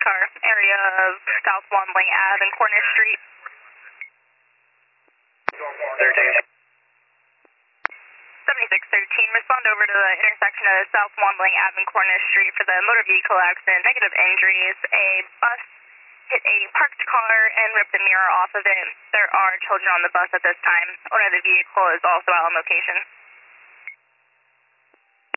car, area of South Wandling Ave and Cornish Street. 7613, respond over to the intersection of South Wandling Ave and Cornish Street for the motor vehicle accident, negative injuries. A bus hit a parked car and ripped the mirror off of it. There are children on the bus at this time. Owner of the vehicle is also out on location.